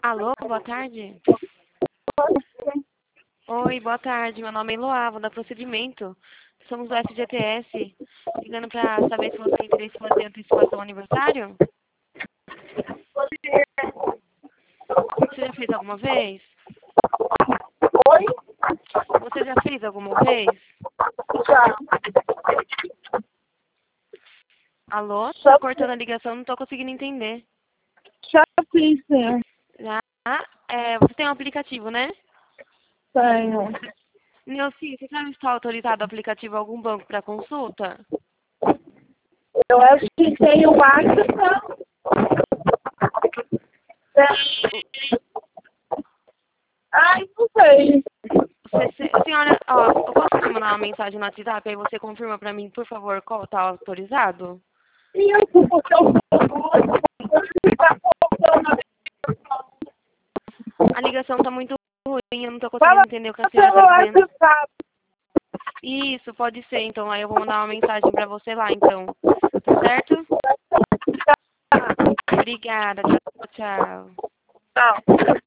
Alô, boa tarde. Oi, boa tarde. Meu nome é Eloá, da Procedimento. Somos do FGTS. Ligando para saber se você tem interesse em fazer antecipação ao aniversário. Você já fez alguma vez? Oi? Você já fez alguma vez? Já. Alô? Já Tá cortando a ligação, não tô conseguindo entender. Já fiz, sim. Já? Você tem um aplicativo, né? Tenho. Nilce, você já está autorizado o aplicativo a algum banco para consulta? Eu acho que tem o Acta. Ai, não sei. Senhora, ó, eu posso te mandar uma mensagem no WhatsApp, aí você confirma para mim, por favor, qual está autorizado? Isso, porque eu tá faltando. A ligação tá muito ruim, eu não tô conseguindo Fala entender o que a senhora pelo tá dizendo. WhatsApp. Isso, pode ser, então. Aí eu vou mandar uma mensagem pra você lá, então. Tá certo? Obrigada. Tchau, tchau. Não.